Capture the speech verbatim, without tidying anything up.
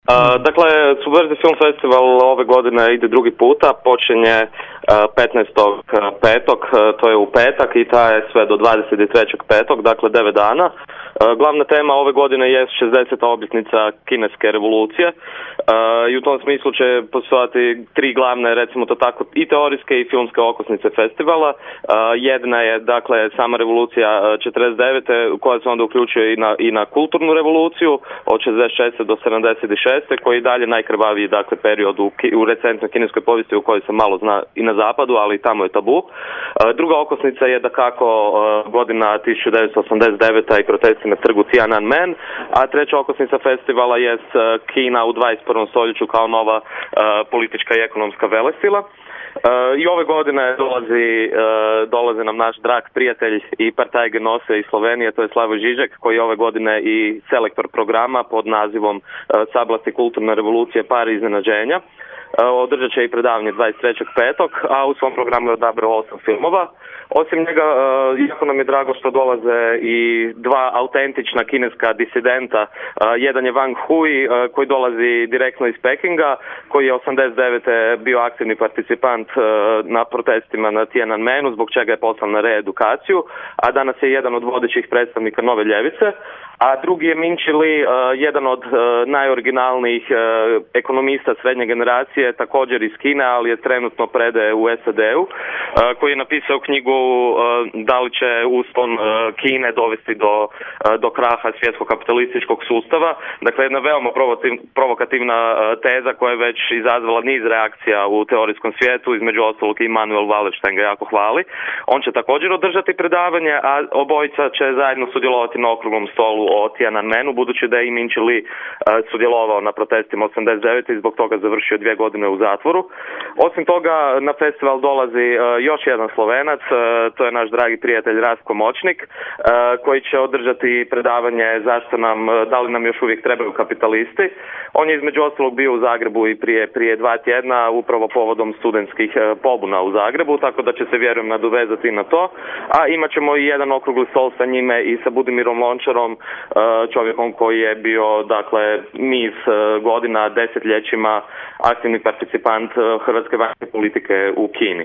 Uh, dakle, Subverzija Film Festival ove godine ide drugi puta, počinje uh, petnaestog petog, uh, to je u petak i traje sve do dvadeset trećeg petog, dakle devet dana. Uh, glavna tema ove godine je šezdeseta obljetnica kineske revolucije uh, i u tom smislu će postojati tri glavne, recimo to tako, i teorijske i filmske okosnice festivala. Uh, jedna je, dakle, sama revolucija četrdeset devete koja se onda uključuje i na, i na kulturnu revoluciju od šezdeset šeste do sedamdeset šeste koji je dalje najkrvaviji, dakle, period u, u recentnoj kineskoj povijesti u kojoj se malo zna i na zapadu, ali i tamo je tabu. Uh, druga okosnica je da kako uh, godina tisuću devetsto osamdeset deveta i protesti na trgu Tiananmen, a treća okosnica festivala je Kina u dvadeset prvom stoljeću kao nova uh, politička i ekonomska velesila. Uh, I ove godine dolazi, uh, dolazi nam naš drag prijatelj i partajgenose iz Slovenije, to je Slavoj Žižek, koji je ove godine i selektor programa pod nazivom uh, Sablasti kulturne revolucije par iznenađenja. Uh, održat će i predavanje dvadeset trećeg petog, a u svom programu je odabrao osam filmova. Osim njega, uh, jako nam je drago što dolaze i dva autentična kineska disidenta. Uh, jedan je Wang Hui, uh, koji dolazi direktno iz Pekinga, koji je osamdeset devete bio aktivni participant uh, na protestima na Tiananmenu, zbog čega je poslan na reedukaciju, a danas je jedan od vodećih predstavnika Nove ljevice. A drugi je Min Chi Lee, uh, jedan od uh, najoriginalnijih uh, ekonomista srednje generacije, također iz Kine, ali je trenutno predaje u S A D-u, uh, koji je napisao knjigu uh, da li će uspon uh, Kine dovesti do, uh, do kraha svjetskog kapitalističkog sustava. Dakle, jedna veoma provokativna uh, teza koja je već izazvala niz reakcija u teorijskom svijetu, između ostalog i Manuel Wallerstein ga jako hvali. On će također održati predavanje, a obojica će zajedno sudjelovati na okruglom stolu o Tiananmenu, budući da je i Min Chi Lee uh, sudjelovao na protestima osamdeset devete i zbog toga završio dvije godine u zatvoru. Osim toga, na festival dolazi uh, još jedan Slovenac, uh, to je naš dragi prijatelj Rastko Moćnik, uh, koji će održati predavanje zašto nam, uh, da li nam još uvijek trebaju kapitalisti. On je između ostalog bio u Zagrebu i prije, prije dva tjedna, upravo povodom studentskih uh, pobuna u Zagrebu, tako da će se, vjerujem, nadovezati na to. A imat ćemo i jedan okrugli stol sa njime i sa Budimirom Lončarom, čovjekom koji je bio, dakle, niz godina, desetljećima aktivni participant hrvatske vanjske politike u Kini.